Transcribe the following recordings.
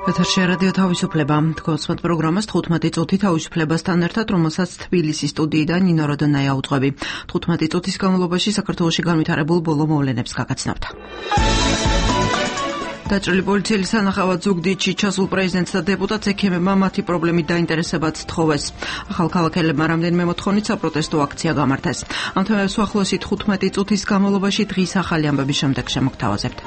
ეთერში რადიო თავისუფლება. თქვენს პროგრამას 15 წუთი თავისუფლებასთან ერთად, რომელსაც თბილისის სტუდიიდან ნინო როდონაია უძღვები. 15 წუთის განმავლობაში საქართველოში განვითარებულ ბოლო მოვლენებს გაგაცნობთ. დაჭრილი პოლიციელის თანახმად ზუგდიდში ჩასულ პრეზიდენტს და დეპუტატს ექიმებმა მათი პრობლემით დაინტერესებაც თხოვეს. ახალქალაქელებმა რამდენიმე მოთხოვნით საპროტესტო აქცია გამართეს. ამ თემებს უახლოესი 15 წუთის განმავლობაში დღის ახალი ამბების შემდეგ შემოგთავაზებთ.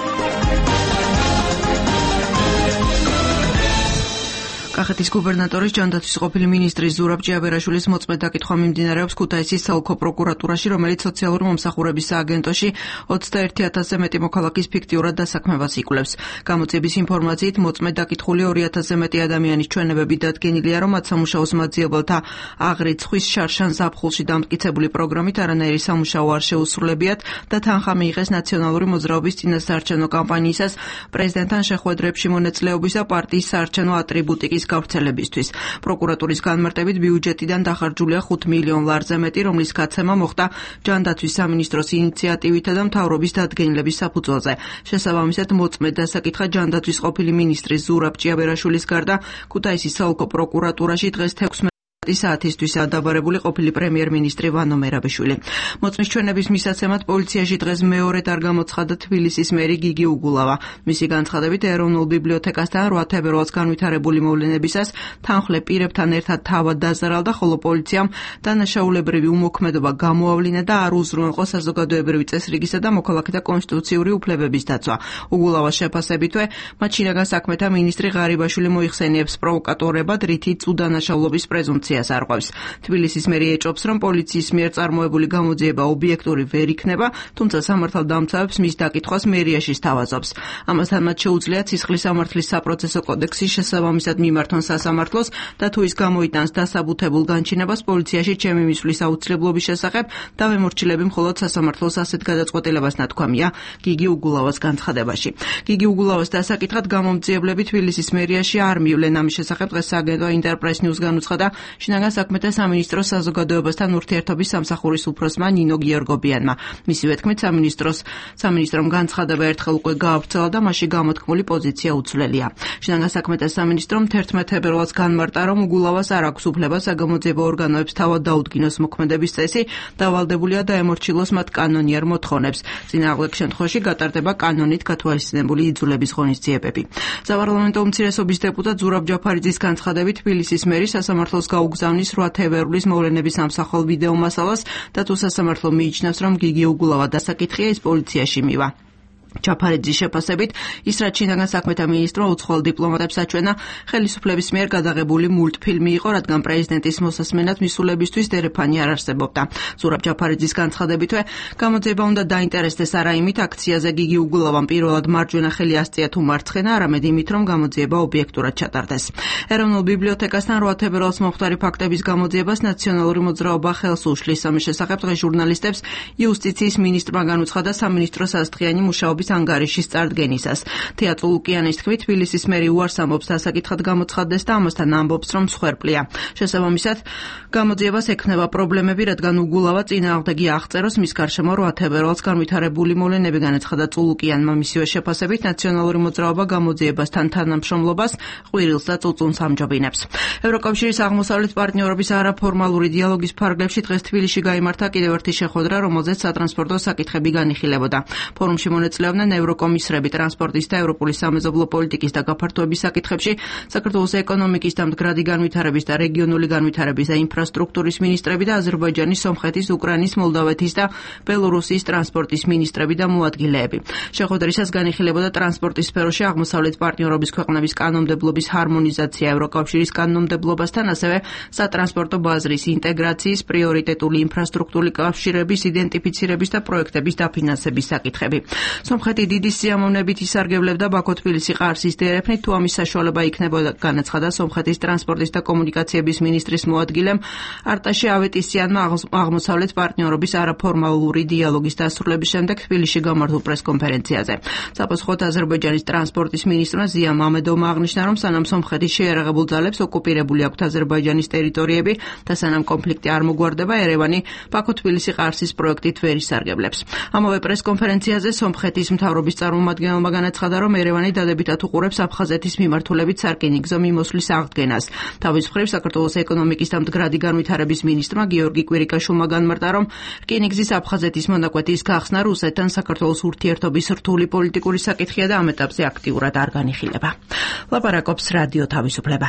კახეთის გუბერნატორის ჯანდაცვის ყოფილი მინისტრის ზურაბ ჭიაბერაშვილის მოწმედ დაკითხვა მიმდინარეობს ქუთაისის საოლქო პროკურატურაში, რომელიც სოციალური მომსახურების სააგენტოში 21,000-ზე მეტი მოქალაქის ფიქტიურად დასაქმებას იკვლევს. გამოძიების ინფორმაციით მოწმედ დაკითხული 2,000-ზე მეტი ადამიანის ჩვენებები დადგენილია, რომ მათ სამუშაოს მაძიებელთა აღრიცხვის შარშან ზაფხულში დამტკიცებული პროგრამით არანაირი სამუშაო არ შეუსრულებიათ და თანხა მიიღეს ნაციონალური მოძრაობის წინასაარჩევნო კამპანიისას პრეზიდენტთან შეხვედრებში მონაწილეობის და პარტიის საარჩევნო ატრიბუტიკის გავრცელებისთვის. პროკურატურის განმარტებით ბიუჯეტიდან დახარჯულია 5 მილიონ ლარზე მეტი, რომლის გაცემა მოხდა ჯანდაცვის სამინისტროს ინიციატივითა და მთავრობის დადგენილების საფუძველზე. შესაბამისად, მოწმედ დასაკითხა ჯანდაცვის ყოფილი მინისტრის ზურაბ ჭიაბერაშვილის გარდა ქუთაისის საოლქო პროკურატურაში დღეს 16 საათისთვისაა დაბარებული ყოფილი პრემიერ-მინისტრი ვანო მერაბიშვილი. მოწმის ჩვენების მისაცემად პოლიციაში დღეს მეორედ არ გამოცხადა თბილისის მერი გიგი უგულავა. მისი განცხადებით, ეროვნულ ბიბლიოთეკასთან 8 თებერვალს განვითარებული მოვლენებისას თანხლე პირებთან ერთად თავად დაზარალდა, ხოლო პოლიციამ დანაშაულებრივი უმოქმედობა გამოავლინა და არ უზრუნველყო საზოგადოებრივი წესრიგისა და მოქალაქეთა კონსტიტუციური უფლებების დაცვა. უგულავას შეფასებითვე, მათ შინაგან საქმეთა მინისტრი ღარიბაშვილი მოიხსენიებს პროვოკატორებად, რითიც უდანაშაულობის პრეზუმპცია არღვევს. თბილისის მერი ეჭობს, რომ პოლიციის მიერ წარმოებული გამოძიება ობიექტური ვერ იქნება, თუმცა სამართალდამცავებს მის დაკითხვას მერიაში სთავაზობს. ამასთან მათ შეუძლია ცისხლის სამართლის საპროცესო კოდექსის შესაბამისად მიმართონ სასამართლოს და თუ ის გამოიტანს დასაბუთებულ განჩინებას პოლიციაში ჩემი მისვლის აუცილებლობის შესახებ, დავემორჩილები მხოლოდ სასამართლოს ასეთ გადაწყვეტილებას ნათქვამია გიგი უგულავას განცხადებაში. გიგი უგულავას დასაკითხად გამომძიებლები თბილისის მერიაში არ მივლენ. ამის შესახებ დღეს სააგენტო ინტერპრეს ნიუს განუცხადა შინაგან საქმეთა სამინისტროს საზოგადოებასთან ურთიერთობის სამსახურის უფროსმა ნინო გიორგობიანმა. მისივე თქმით, სამინისტრომ განცხადება ერთხელ უკვე გაავრცელა და მასში გამოთქმული პოზიცია უცვლელია. შინაგან საქმეთა სამინისტრომ 11 თებერვალს განმარტა, რომ უგულავას არ აქვს უფლება საგამოძიებო ორგანოებს თავად დაუდგინოს მოქმედების წესი და ვალდებულია დაემორჩილოს მათ კანონიერ მოთხოვნებს. წინააღმდეგ შემთხვევაში გატარდება კანონით გათვალისწინებული იძულების ღონისძიებები. საპარლამენტო უმცირესობის დეპუტატ ზურაბ ჯაფარიძის განცხადებით, თბილისის მერი სასამართლოს გაუგზავნის 8 თებერვლის მოვლენების ამსახველ ვიდეო მასალას და თუ სასამართლო მიიჩნევს, რომ გიგი უგულავა დასაკითხია, ის პოლიციაში მივა. ჯაფარიძის შეფასებით, ის რაც შინაგან საქმეთა მინისტრმა უცხოელ დიპლომატებს აჩვენა, ხელისუფლების მიერ გადაღებული მულტფილმი იყო, რადგან პრეზიდენტის მოსასმენად მისულებისთვის დერეფანი არ არსებობდა. ზურაბ ჯაფარიძის განცხადებითვე, გამოძიება უნდა დაინტერესდეს არა იმით, აქციაზე გიგი უგულავამ პირველად მარჯვენა ხელი ასწია თუ მარცხენა, არამედ იმით, რომ გამოძიება ობიექტურად ჩატარდეს. ეროვნულ ბიბლიოთეკასთან 8 თებერვალს მომხდარი ფაქტების გამოძიებას ნაციონალური მოძრაობა ხელს უშლის. ამის შესახებ დღეს ჟურნალისტებს იუსტიციის მინისტრმა განუცხადა სამინისტრო საზრდღიანი მუშაობის ანგარიშის წარდგენისას. თეატრო ლუკიანის თქმით, თბილისის მერი უარს ამბობს დასაკითხად გამოცხადდეს და ამასთან ამბობს, რომ მსხვერპლია. შესაბამისად, გამოძიებას ექმნება პრობლემები, რადგან უგულავა წინააღმდეგი აღწეროს მის გარშემო 8 თებერვალს განვითარებული მოვლენები განაცხადა წულუკიანმა. მისივე შეფასებით, ნაციონალური მოძრაობა გამოძიებასთან თანამშრომლობას ყვირილს და წუწუნს ამჯობინებს. ევროკავშირის აღმოსავლეთ პარტნიორობის არაფორმალური დიალოგის ფარგლებში დღეს თბილისში გაიმართა კიდევ ერთი შეხვედრა, რომელზეც სატრანსპორტო საკითხები განიხილებოდა. ფორუმში მონაწილეობდნენ ევროკომისრები ტრანსპორტის და ევროპული სამეზობლო პოლიტიკის და გაფართოების საკითხებში, საქართველოს ეკონომიკის და მდგრადი განვითარების და რეგიონული განვითარების და ინფრასტრუქტურის მინისტრები და აზერბაიჯანის, სომხეთის, უკრაინის, მოლდავეთის და ბელორუსიის ტრანსპორტის მინისტრები და მოადგილეები. შეხვედრისას განიხილებოდა ტრანსპორტის სფეროში აღმოსავლეთ პარტნიორობის ქვეყნების კანონმდებლობის ჰარმონიზაცია ევროკავშირის კანონმდებლობასთან, ასევე სატრანსპორტო ბაზრის ინტეგრაციის, პრიორიტეტული ინფრასტრუქტურული კავშირების იდენტიფიცირების და პროექტების დაფინანსების საკითხები. სომხეთი დიდი სიამოვნებით ისარგებლებდა ბაქო-თბილისი ყარსის დერეფნით, თუ ამის საშუალება იქნებოდა, განაცხადა სომხეთის ტრანსპორტის და კომუნიკაციების მინისტრის მოადგილემ არტაშე ავეტისიანმა აღმოსავლეთ პარტნიორობის არაფორმალური დიალოგის დასრულების შემდეგ თბილისში გამართულ პრესკონფერენციაზე. საპასუხოდ აზერბაიჯანის ტრანსპორტის მინისტრმა ზია მამედოვმა აღნიშნა, რომ სანამ სომხეთის შეიარაღებულ ძალებს ოკუპირებული აქვთ აზერბაიჯანის ტერიტორიები და სანამ კონფლიქტი არ მოგვარდება, ერევანი ბაქო-თბილისი ყარსის პროექტით ვერ ისარგებლებს. ამავე პრესკონფერენციაზე სომხეთის აფხაზეთის მთავრობის წარმომადგენელმა განაცხადა, რომ ერევანი დადებითად უყურებს აფხაზეთის მიმართულებით სარკინიგზო მიმოსვლის აღდგენას. თავის მხრივ საქართველოს ეკონომიკის და მდგრადი განვითარების მინისტრმა გიორგი კვირიკაშვილმა განმარტა, რომ რკინიგზის აფხაზეთის მონაკვეთის გახსნა რუსეთთან საქართველოს ურთიერთობის რთული პოლიტიკური საკითხია და ამ ეტაპზე აქტიურად არ განიხილება. ლაპარაკობს რადიო თავისუფლება.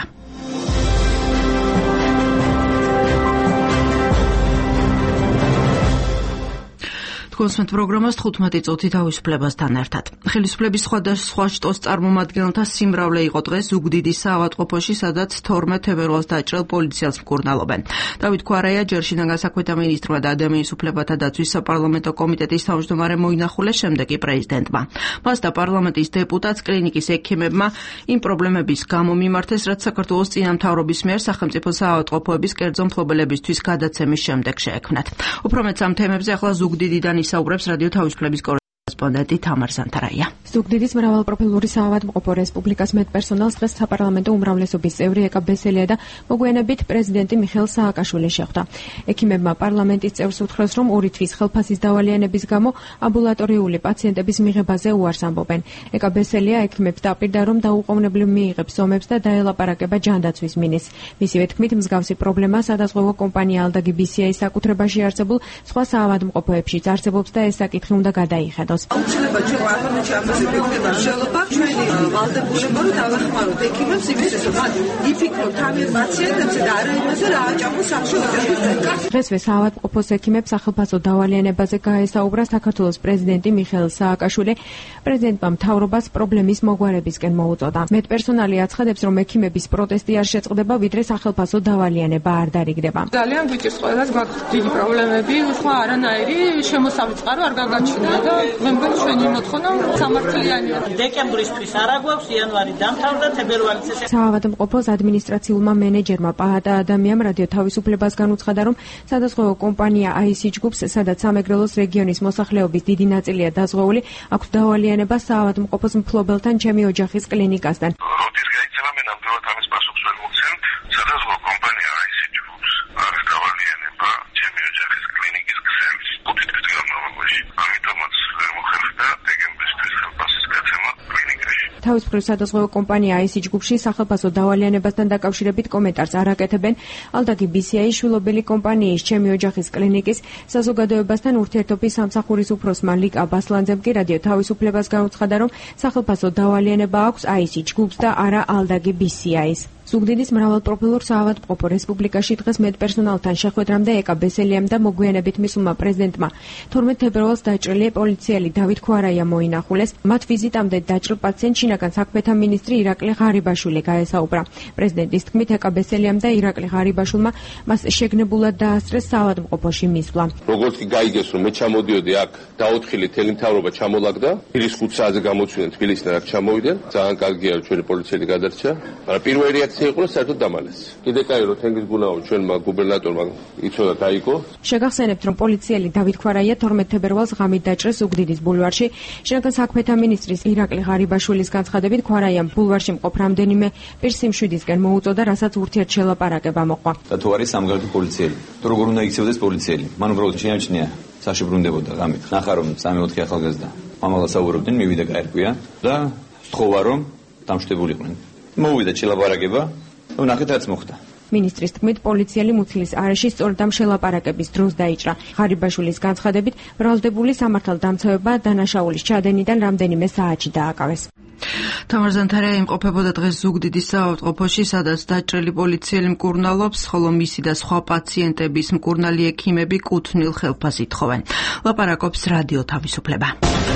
კონსმეთ პროგრამას 15 წუთი თავისუფლებასთან ერთად. ხელისუფლების სხვადასხვა შტოს წარმომადგენელთა სიმრავლე იყო დღეს ზუგდიდის საავადმყოფოში, სადაც 12 თებერვალს დაჭრილ პოლიციელს მკურნალობენ. დავით ქვარაია ჯერ შინაგან საქმეთა მინისტრმა და ადამიანის უფლებათა დაცვის საპარლამენტო კომიტეტის თავმჯდომარემ მოინახულეს, შემდეგ კი პრეზიდენტმა. მას და პარლამენტის დეპუტატს კლინიკის ექიმებმა იმ პრობლემების გამო მიმართეს, რაც საქართველოს წინამთავრობის მიერ სახელმწიფო საავადმყოფოების კერძო მფლობელებისთვის გადაცემის შემდეგ შეექმნათ. უფრო მეც ამ თემებზე ახლა ზუგდიდიდან ისაუბრებს რადიო თავისუფლების კორესპონდენტი თამარ ზანთარაია. ზუგდიდის მრავალპროფილური საავადმყოფო რესპუბლიკას მედპერსონალს დღეს საპარლამენტო უმრავლესობის წევრი ეკა ბესელია და მოგვიანებით პრეზიდენტი მიხეილ სააკაშვილი შეხვდა. ექიმებმა პარლამენტის წევრს უთხრეს, რომ 2 თვის ხელფასის დავალიანების გამო ამბულატორიული პაციენტების მიღებაზე უარს ამბობენ. ეკა ბესელია ექიმებს დაპირდა, რომ დაუყოვნებლივ მიიღებს ზომებს და დაელაპარაკება ჯანდაცვის მინისტრს. მისივე თქმით, მსგავსი პრობლემა სადაზღვევო კომპანია ალდაგი BCI-ის საკუთრებაში არსებულ სხვა საავადმყოფოებშიც არსებობს და ეს საკითხი უნდა გადაიხედოს. შეიძლება ჩვენ პარლამენტში ამაზე ვიქნება შეიძლება ჩვენი ვალდებულება რომ დავახმაროთ ექიმებს იმისთვის რომ მათ იფიქროთ ამ პაციენტებზე და არა იმაზე რა აჭამოს სახში უწევს. დღესვე საავადმყოფოს ექიმებს სახელფასო დავალიანებაზე გაესაუბრა საქართველოს პრეზიდენტი მიხეილ სააკაშვილი. პრეზიდენტმა მთავრობას პრობლემის მოგვარებისკენ მოუწოდა. მედპერსონალი აცხადებს, რომ ექიმების პროტესტი არ შეწყდება, ვიდრე სახელფასო დავალიანება არ დარიგდება. ძალიან გვიჭირს ყველას გვაქვს დიდი პრობლემები, სხვა არანაირი შემოსავლის წყარო არ გაგაჩნია და მე მგონი ჩვენი მოთხოვნა სამართლიანია. დეკემბრისთვის არა გვაქვს, იანვარი დამთავრდა, თებერვალიც ეს. საავადმყოფოს ადმინისტრაციულმა მენეჯერმა პაატა ადამიანმა რადიო თავისუფლებას განუცხადა, რომ სადაზღვევო კომპანია IC ჯგუფს, სადაც სამეგრელოს რეგიონის მოსახლეობის დიდი ნაწილია დაზღვეული, აქვს დავალიანება საავადმყოფოს მფლობელთან ჩემი ოჯახის კლინიკასთან. როდის გაიქცევა მე ნამდვილად ამის პასუხს ვერ მოგცემ. სადაზღვევო კომპანია IC ჯგუფს არის დავალიანება ჩემი ოჯახის კლინიკის ქსელის 5 თვის განმავლობაში. ამიტომაც ვერ მოხერხდა დეკემბრისთვის ხელფასის გაცემა კლინიკაში. თავის მხრივ სადაზღვევო კომპანია IC ჯგუფში სახელფასო დავალიანებასთან დაკავშირებით კომენტარს არ აკეთებენ. ალდაგი BCI შვილობილი კომპანიის ჩემი ოჯახის კლინიკის საზოგადოებასთან ურთიერთობის სამსახურის უფროსმა ლიკა ბასლანძემ კი რადიო თავისუფლებას განუცხადა, რომ სახელფასო დავალიანება აქვს IC ჯგუფს და არა ალდაგი BCI-ს. ზუგდიდის მრავალპროფილურ საავადმყოფო რესპუბლიკაში დღეს მედპერსონალთან შეხვედრამდე ეკა ბესელიამ და მოგვიანებით მისულმა პრეზიდენტმა 12 თებერვალს დაჭრილი პოლიციელი დავით ქვარაია მოინახულეს. მათ ვიზიტამდე დაჭრილ პაციენტს შინაგან საქმეთა მინისტრი ირაკლი ღარიბაშვილი გაესაუბრა. პრეზიდენტის თქმით, ეკა ბესელიამ და ირაკლი ღარიბაშვილმა მას შეგნებულად დაასწრეს საავადმყოფოში მისვლა. როგორც კი გაიგეს, რომ მე ჩამოდიოდი აქ, დაოთხილი თელი მთავრობა ჩამოლაგდა, პირის 5 საათზე გამოცვიდნენ თბილისიდან აქ ჩამოვიდნენ. ძალიან კარგია რომ ჩვენი პოლიციელი გადარჩა, მაგრამ პირველი რეაქცია იყო საერთოდ დამალეს. კიდე კაი რომ თენგიზ გუნაო ჩვენმა გუბერნატორმა იცოდა დაიგო. შეგახსენებთ, რომ პოლიციელი დავით ქვარაია 12 თებერვალს ღამით დაჭრეს ზუგდიდის ბულვარში. შინაგან საქმეთა მინისტრის ირაკლი ღარიბაშვილის განცხადებით, ქვარაიამ ბულვარში მყოფ რამდენიმე პირს სიმშვიდისკენ მოუწოდა, რასაც ურთიერთშელაპარაკება მოყვა. და თუ არის სამგზავრო პოლიციელი, თუ როგორ უნდა იქცევდეს პოლიციელი? მან უბრალოდ შეამჩნია საში ბრუნდებოდა ღამით. ნახა რომ 3-4 ახალგაზრდა მამალას საუბრობდნენ, მივიდა გაერკვია და სთხოვა რომ დამშვიდობულიყვნენ. მოვიდა შელაპარაკება, ნახეთ რაც მოხდა. მინისტრის თქმით, პოლიციელი მუცლის არეში სწორედ ამ შელაპარაკების დროს დაიჭრა. ღარიბაშვილის განცხადებით, ბრალდებული სამართალდამცავება დანაშაულის ჩადენიდან რამდენიმე საათში დააკავეს. თამარ ზანთარაია იმყოფებოდა დღეს ზუგდიდის საავადმყოფოში, სადაც დაჭრილი პოლიციელი მკურნალობს, ხოლო მისი და სხვა პაციენტების მკურნალი ექიმები კუთვნილ ხელფასს ითხოვენ. ლაპარაკობს რადიო თავისუფლება.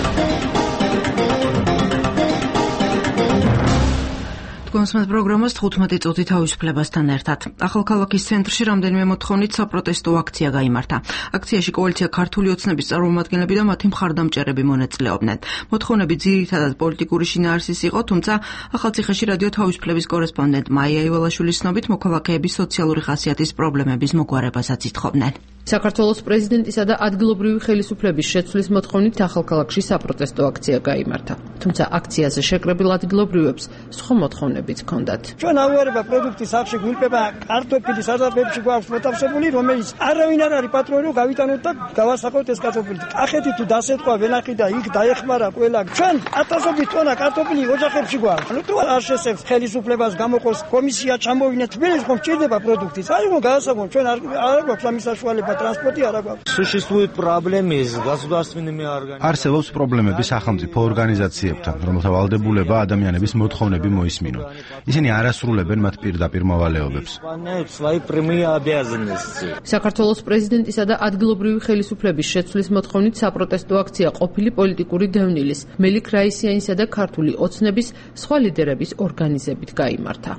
კონსმეთ პროგრამას 15 წუთი თავისუფლებასთან ერთად. ახალქალაქის ცენტრში რამდენიმე მოთხოვნით საპროტესტო აქცია გაიმართა. აქციაში კოალიცია ქართული ოცნების წარმომადგენლები და მათი მხარდამჭერები მონაწილეობდნენ. მოთხოვნები ძირითადად პოლიტიკური შინაარსის იყო, თუმცა ახალციხეში რადიო თავისუფლების კორესპონდენტ მაია ივალაშვილის ცნობით მოქალაქეების სოციალური ხასიათის პრობლემების მოგვარებასაც ითხოვდნენ. საქართველოს პრეზიდენტისა და ადგილობრივი ხელისუფლების შეცვლის მოთხოვნით ახალქალაქში საპროტესტო აქცია გაიმართა. თუმცა აქციაზე შეკრებილ ადგილობრივებს სხვა მოთხოვნებიც ჰქონდათ. ჩვენ ავუარება პროდუქტის სახში გვიმპება კარტოფილი საზაფებში გვაქვს მოთავსებული, რომელიც არავინ არ არის პატრონი, რომ გავიტანოთ და გავასახოთ ეს კარტოფილი. კახეთი თუ დასეტყვა ვენახი და იქ დაეხმარა ყველა. ჩვენ ათასობით ტონა კარტოფილი ოჯახებში გვაქვს. ნუ თუ არ შესწევს ხელისუფლებას გამოყოს კომისია ჩამოვინა თბილისში ხომ ჭირდება პროდუქტის. აი რომ გაასაღონ ჩვენ არ გვაქვს ამის საშუალება ტრანსპორტი არ აქვს. Существуют проблемы с государственными организациями. არსებობს პრობლემები სახელმწიფო ორგანიზაციებთან, რომელთა ვალდებულება ადამიანების მოთხოვნები მოისმინონ. ისინი არ ასრულებენ მათ პირდაპირ მოვალეობებს. საქართველოს პრეზიდენტისა და ადგილობრივი ხელისუფლების შეცვლის მოთხოვნით საპროტესტო აქცია ყოფილი პოლიტიკური დევნილის, მელიქ რაისიანისა და ქართული ოცნების სხვა ლიდერების ორგანიზებით გაიმართა.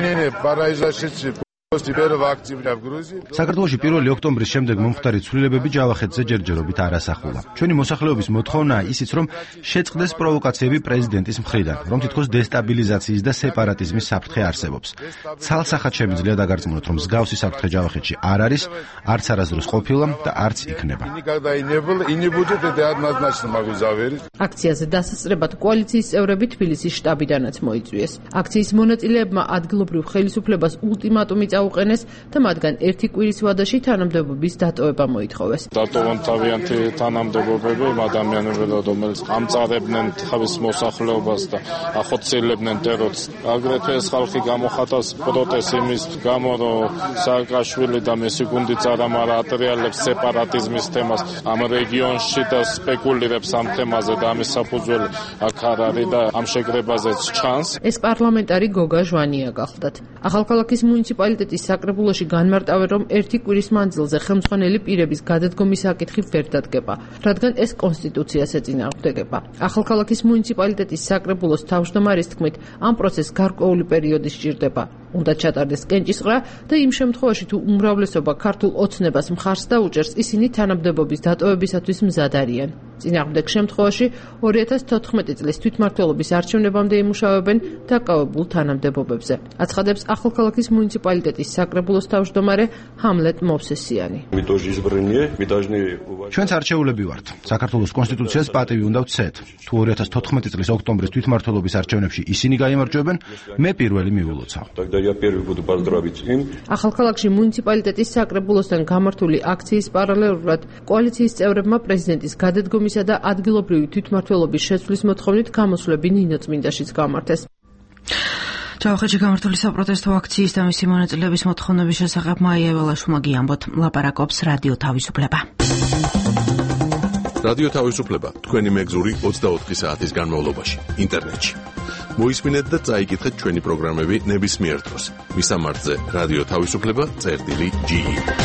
საქართველოში 1 ოქტომბრის შემდეგ მომხდარი ცვლილებები ჯავახეთზე ჯერჯერობით არ ასახულა. ჩვენი მოსახლეობის მოთხოვნაა ისიც, რომ შეწყდეს პროვოკაციები პრეზიდენტის მხრიდან, რომ თითქოს დესტაბილიზაციის და სეპარატიზმის საფრთხე არსებობს. ცალსახად შემიძლია დაგარწმუნოთ, რომ მსგავსი საფრთხე ჯავახეთში არ არის, არც არასდროს ყოფილა და არც იქნება. აქციაზე დასასწრებად კოალიციის წევრები თბილისის შტაბიდანაც მოიწვიეს. აქციის მონაწილეებმა ადგილობრივ ხელისუფლებას ულტიმატუმი უყენეს და მათგან ერთი კვირის ვადაში თანამდებობის დატოვება მოითხოვეს. დატოვონ თავიანთი თანამდებობები იმ ადამიანებთან, რომელიც ამწარებდნენ თავის მოსახლეობას და ახორციელებდნენ ტერორს. აგრეთვე ეს ხალხი გამოხატავს პროტესტს იმის გამო, რომ სააკაშვილი და მისი გუნდი წარამარა ატრიალებს სეპარატიზმის თემას ამ რეგიონში და სპეკულირებს ამ თემაზე და ამის საფუძველი აქ არ არის და ამ შეკრებაზეც ჩანს. ეს პარლამენტარი გოგა ჟვანია გახლდათ. ახალქალაქის მუნიციპალიტეტი საკრებულოში განმარტავენ, რომ ერთი კვირის მანძილზე ხელმძღვანელი პირების გადადგომის საკითხი ვერ დადგება, რადგან ეს კონსტიტუციას ეწინააღმდეგება. ახალქალაქის მუნიციპალიტეტის საკრებულოს თავმჯდომარის თქმით, ამ პროცესს გარკვეული პერიოდი სჭირდება. უნდა ჩატარდეს კენჭისყრა და იმ შემთხვევაში, თუ უმრავლესობა ქართულ ოცნებას მხარს დაუჭერს, ისინი თანამდებობის დატოვებისათვის მზად არიან. წინააღმდეგ შემთხვევაში 2014 წლის თვითმმართველობის არჩევნებამდე იმუშავებენ დაკავებულ თანამდებობებზე. აცხადებს ახალქალაქის მუნიციპალიტეტის საკრებულოს თავმჯდომარე ჰამლეტ მოვსესიანი. ჩვენც არჩეულები ვართ. საქართველოს კონსტიტუციას პატივი უნდა ვცეთ. თუ 2014 წლის ოქტომბრის თვითმმართველობის არჩევნებში ისინი გაიმარჯვებენ, მე პირველი მიულოცავ. ახალქალაქში მუნიციპალიტეტის საკრებულოსთან გამართული აქციის პარალელურად კოალიციის წევრებმა პრეზიდენტის გადადგომისა და ადგილობრივი თვითმმართველობის შეცვლის მოთხოვნით გამოსვლები ნინო წმინდაშიც გამართეს. ჯავახეთში გამართული საპროტესტო აქციის და მისი მონაწილეების მოთხოვნების შესახებ მაია ველაშვილმა გიამბოთ. ლაპარაკობს რადიო თავისუფლება. რადიო თავისუფლება თქვენი მეგზური 24 საათის განმავლობაში ინტერნეტში. მოისმინეთ და წაიკითხეთ ჩვენი პროგრამები ნებისმიერ დროს. მისამართზე რადიო თავისუფლება.ge.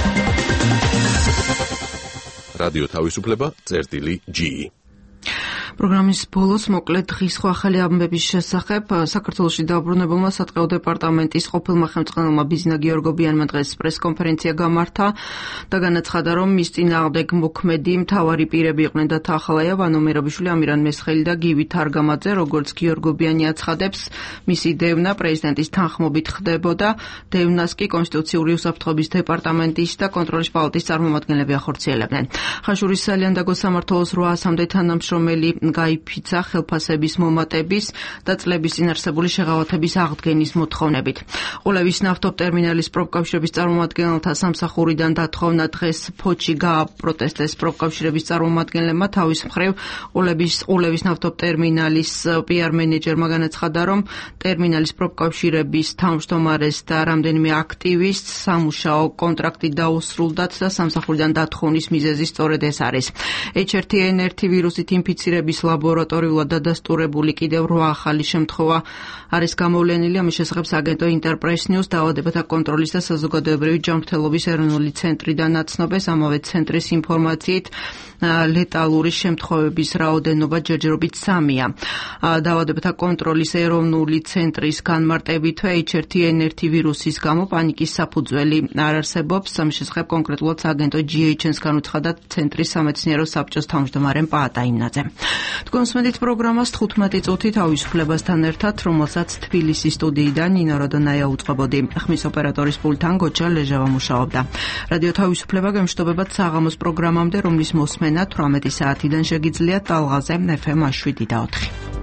რადიო თავისუფლება.ge. პროგრამის ბოლოს მოკლედ დღის ახალი ამბების შესახებ საქართველოში დაბრუნებულმა სატყეო დეპარტამენტის ყოფილმა ხელმძღვანელმა ბიზნა გიორგობიანმა დღეს პრესკონფერენცია გამართა და განაცხადა, რომ მის წინააღმდეგ მოქმედი მთავარი პირები იყვნენ და თახალაია ვანომერობიშვილი, ამირან მესხელი და გივი თარგამაძე, როგორც გიორგობიანი აცხადებს, მისი დევნა პრეზიდენტის თანხმობით ხდებოდა, დევნას კი კონსტიტუციური უსაფრთხოების დეპარტამენტის და კონტროლის პალატის წარმომადგენლები ახორციელებდნენ. ხაშურის სალიანდაგო სამმართველოს 800-მდე თანამშრომელი გაიფიცა ხელფასების მომატების და წლების წინ არსებული შეღავათების აღდგენის მოთხოვნებით. ყულევის ნავთობტერმინალის პროფკავშირების წარმომადგენელთა სამსახურიდან დათხოვნა დღეს ფოჩი გააპროტესტეს პროფკავშირების წარმომადგენლებმა. თავის მხრივ ყულევის ნავთობტერმინალის PR მენეჯერმა განაცხადა, რომ ტერმინალის პროფკავშირების თავმჯდომარეს და რამდენიმე აქტივისტს სამუშაო კონტრაქტი დაუსრულდათ და სამსახურიდან დათხოვნის მიზეზი სწორედ ეს არის. H1N1 ვირუსით ინფიცირების ლაბორატორიულად დადასტურებული კიდევ 8 ახალი შემთხვევა არის გამოვლენილი. ამის შესახებ აგენტო ინტერპრეს ნიუს დაავადებათა კონტროლის და საზოგადოებრივი ჯანმრთელობის ეროვნული ცენტრიდან აცნობეს. ამავე ცენტრის ინფორმაციით ლეტალური შემთხვევების რაოდენობა ჯერჯერობით 3-ია. დაავადებათა კონტროლის ეროვნული ცენტრის განმარტებით H1N1 ვირუსის გამო პანიკის საფუძველი არ არსებობს. ამის შესახებ კონკრეტულად სააგენტო GHN-ს განუცხადა ცენტრის სამეცნიერო საბჭოს თავმჯდომარე პაატა იმნაძე. თქვენ სმენით პროგრამას 15 წუთი თავისუფლებასთან ერთად, რომელსაც თბილისის სტუდიიდან ნინო როდონაია უწყებოდი. ხმის ოპერატორის პულტთან გოჩა ლეჟავა მუშაობდა. რადიო თავისუფლება გემშვიდობებად საღამოს პროგრამამდე, რომლის მოსმენა 18 საათიდან შეგიძლიათ ტალღაზე FM 7 და 4.